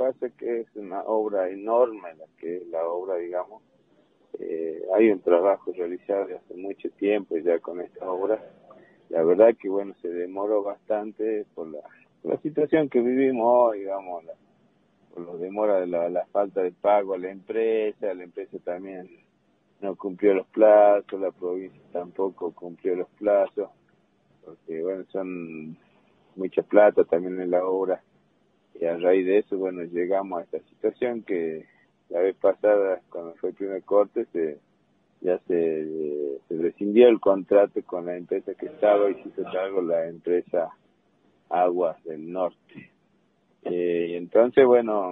pasa que es una obra enorme, la que es la obra, digamos. Hay un trabajo realizado de hace mucho tiempo ya con esta obra. La verdad que, bueno, se demoró bastante por la situación que vivimos hoy, digamos, por la demora de la falta de pago a la empresa también no cumplió los plazos, la provincia tampoco cumplió los plazos, porque, bueno, son mucha plata también en la obra, y a raíz de eso, bueno, llegamos a esta situación que la vez pasada, cuando fue el primer corte, ya se rescindió el contrato con la empresa que estaba y se hizo cargo la empresa Aguas del Norte. Entonces, bueno,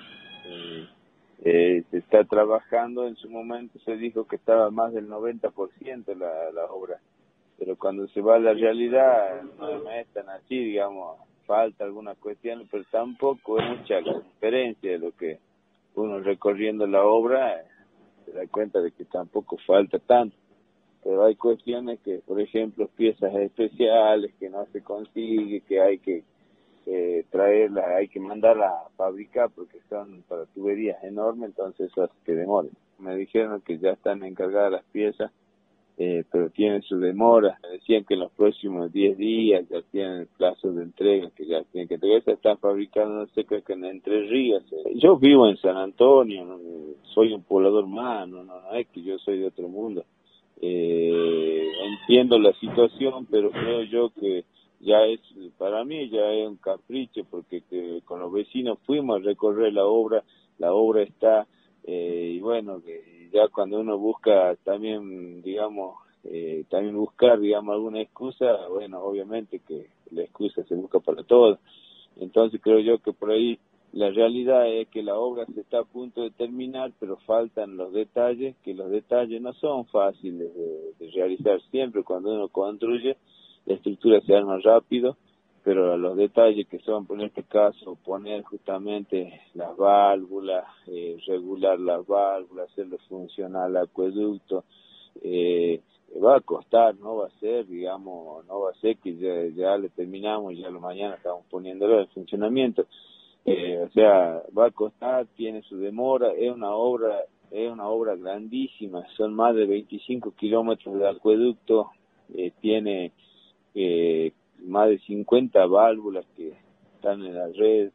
se está trabajando. En su momento se dijo que estaba más del 90% la obra, pero cuando se va a la realidad no es tan así, digamos, falta algunas cuestiones, pero tampoco es mucha la diferencia de lo que uno recorriendo la obra se da cuenta de que tampoco falta tanto, pero hay cuestiones que, por ejemplo, piezas especiales que no se consigue, que hay que traerlas, hay que mandarlas a fabricar porque son para tuberías enormes, entonces eso hace que demoren. Me dijeron que ya están encargadas las piezas, pero tienen su demora. Me decían que en los próximos 10 días ya tienen el plazo de entrega, que ya tienen que entregar. Se están fabricando, no sé, creo que en Entre Ríos. Yo vivo en San Antonio, no, soy un poblador más, no es que yo soy de otro mundo. Entiendo la situación, pero creo yo que ya es, para mí ya es un capricho, porque con los vecinos fuimos a recorrer la obra está, y bueno, que ya cuando uno busca también, digamos, también buscar, digamos, alguna excusa, bueno, obviamente que la excusa se busca para todo. Entonces creo yo que por ahí la realidad es que la obra se está a punto de terminar, pero faltan los detalles, que los detalles no son fáciles de realizar siempre. Cuando uno construye, la estructura se arma rápido, pero los detalles que son, por este caso, poner justamente las válvulas, regular las válvulas, hacerlo funcionar el acueducto, va a costar, no va a ser, digamos, no va a ser que ya lo terminamos y ya lo mañana estamos poniéndolo en funcionamiento. O sea, va a costar, tiene su demora, es una obra grandísima, son más de 25 kilómetros de acueducto, tiene más de 50 válvulas que están en la red,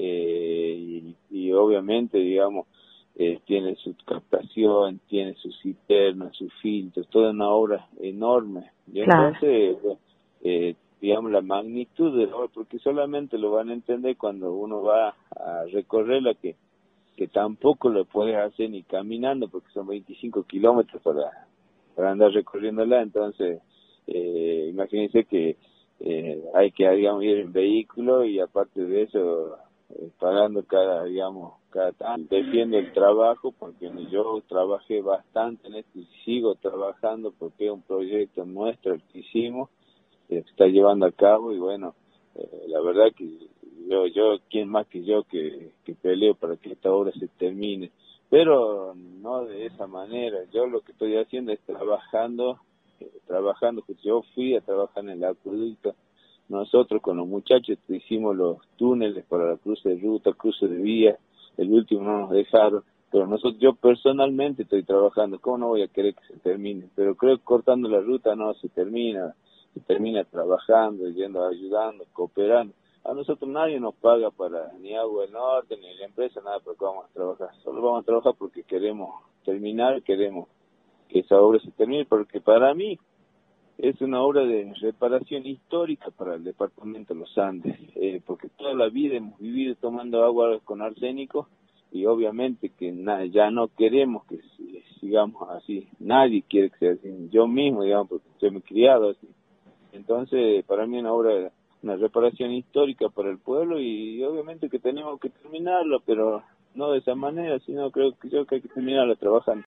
y obviamente, digamos, tiene su captación, tiene sus cisternas, sus filtros, toda una obra enorme. Y Claro. entonces, digamos, la magnitud de la obra, porque solamente lo van a entender cuando uno va a recorrerla, que tampoco lo puedes hacer ni caminando, porque son 25 kilómetros para andar recorriéndola. Entonces, imagínense que hay que, digamos, ir en vehículo, y aparte de eso, pagando cada tanto. Defiendo el trabajo, porque yo trabajé bastante en esto y sigo trabajando, porque es un proyecto nuestro el que hicimos, que se está llevando a cabo, y bueno, la verdad que quién más que yo que peleo para que esta obra se termine, pero no de esa manera. Yo lo que estoy haciendo es trabajando, pues yo fui a trabajar en el acueducto. Nosotros con los muchachos hicimos los túneles para la cruce de ruta, cruce de vías, el último no nos dejaron, pero yo personalmente estoy trabajando. ¿Cómo no voy a querer que se termine? Pero creo que cortando la ruta no se termina trabajando, yendo, ayudando, cooperando. A nosotros nadie nos paga para ni Agua del Norte, ni la empresa, nada, porque vamos a trabajar. Solo vamos a trabajar porque queremos terminar, queremos que esa obra se termine, porque para mí es una obra de reparación histórica para el departamento de los Andes, porque toda la vida hemos vivido tomando agua con arsénico, y obviamente que ya no queremos que sigamos así. Nadie quiere que sea así. Yo mismo, digamos, porque yo me he criado así. Entonces, para mí es una reparación histórica para el pueblo, y obviamente que tenemos que terminarlo, pero no de esa manera, sino creo que hay que terminarlo trabajando.